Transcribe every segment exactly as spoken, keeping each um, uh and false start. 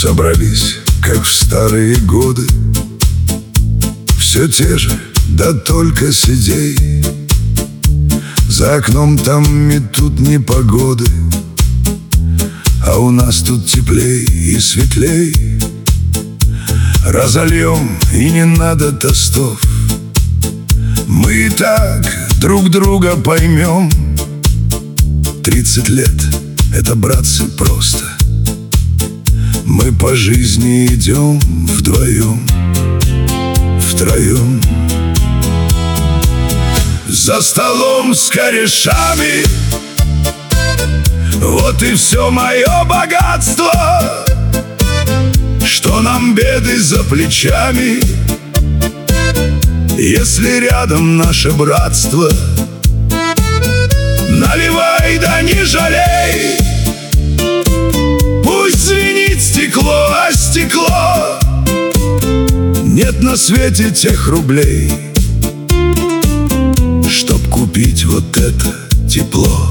Собрались, как в старые годы, все те же, да только сидей. За окном там метут непогоды, а у нас тут теплей и светлей. Разольем, и не надо тостов, мы и так друг друга поймем. Тридцать лет — это, братцы, просто. Мы по жизни идем вдвоем, втроем. За столом с корешами, вот и все мое богатство. Что нам беды за плечами, если рядом наше братство? Наливай, да не жалей, пусть звенит стекло о стекло. Нет на свете тех рублей, чтоб купить вот это тепло.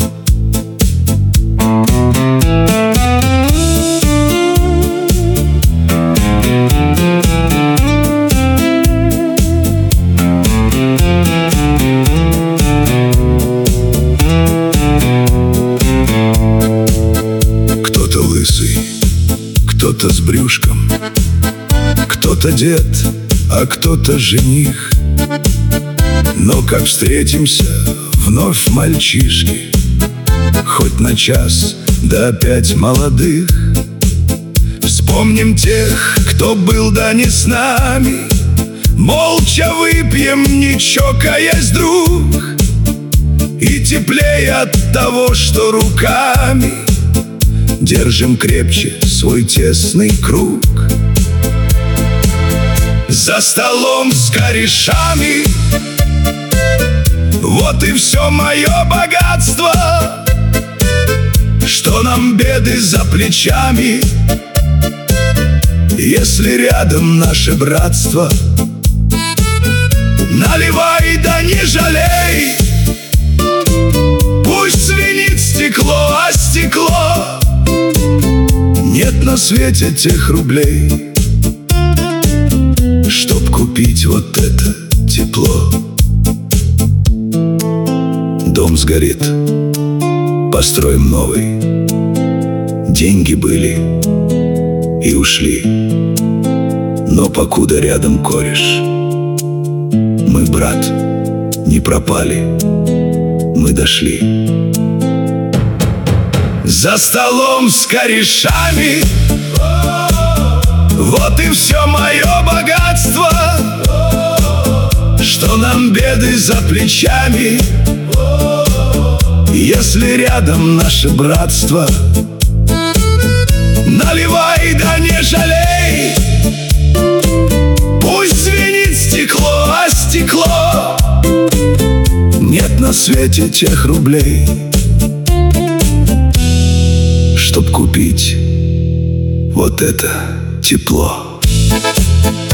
Кто-то лысый, кто-то с брюшком, кто-то дед, а кто-то жених. Но как встретимся вновь, мальчишки, хоть на час, да опять молодых, вспомним тех, кто был, да не с нами. Молча выпьем, не чокаясь, друг, и теплее от того, что руками держим крепче свой тесный круг. За столом с корешами, вот и все мое богатство. Что нам беды за плечами, если рядом наше братство? Наливай, да не жалей, пусть звенит стекло о стекло. Нет на свете тех рублей, чтоб купить вот это тепло. Дом сгорит, построим новый. Деньги были и ушли, но покуда рядом кореш, мы, брат, не пропали, мы дошли. За столом с корешами, вот и все мое богатство. Что нам беды за плечами, если рядом наше братство? Наливай, да не жалей, пусть звенит стекло о стекло. Нет на свете тех рублей, чтоб купить вот это тепло.